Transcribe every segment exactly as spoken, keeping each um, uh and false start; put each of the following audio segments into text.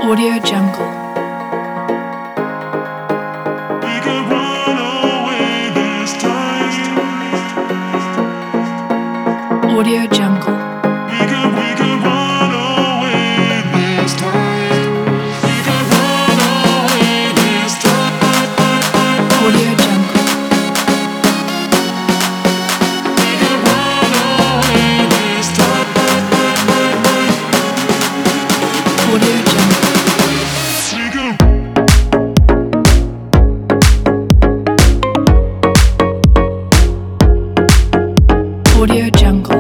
Audio Jungle. We could run away this time. Audio Jungle. We could, we could run away this time. We could run away this time. Audio Jungle. We could run away this time. Audio Jungle. We could. Audio Jungle.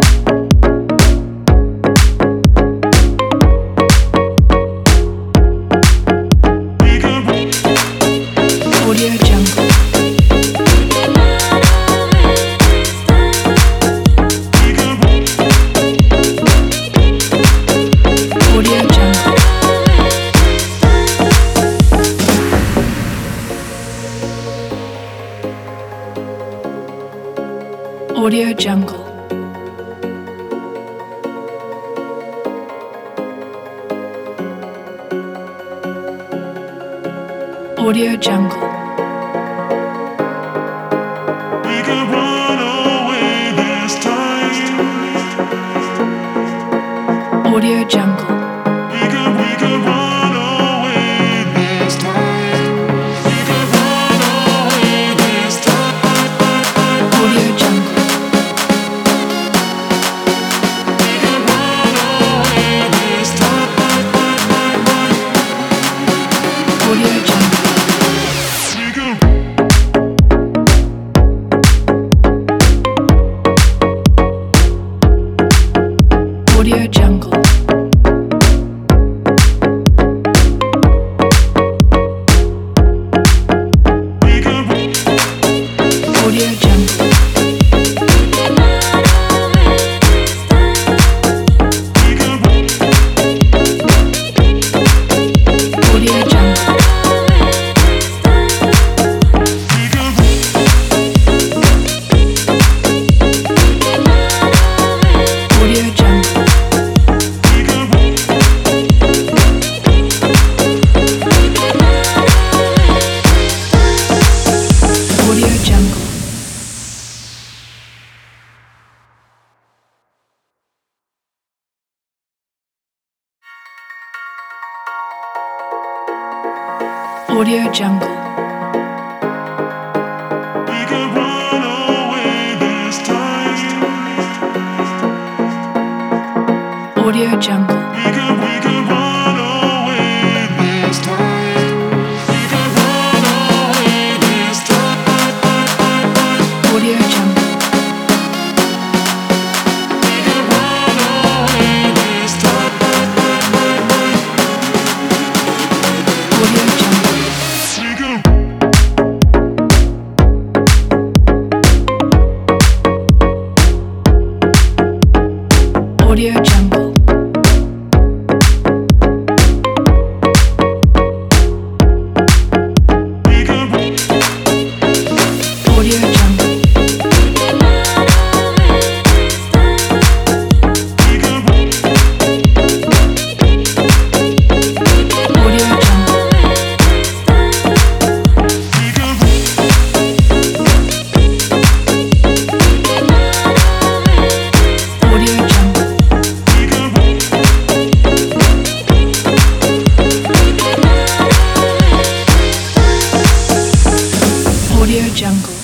We could. Audio Jungle. We could. Audio Jungle. Audio Jungle. Audio Jungle. We could run away this time. Audio Jungle. We could, we could run away this time. We could run away this time. Audio Jungle. We could run away this time. Audio Jungle. We could. Audio Jungle. We could. Audio Jungle. We could. Audio Jungle. We could. Audio Jungle. We could. Audio Jungle. Audio Jungle. We could run away this time. Audio Jungle. We could, we could run away this time. We could run away this time. Audio Jungle. We could run away this time. Audio Jungle. We could. Audio Jungle. We could. Audio Jungle. We could. Audio Jungle. We could. Audio Jungle. We could. Audio Jungle.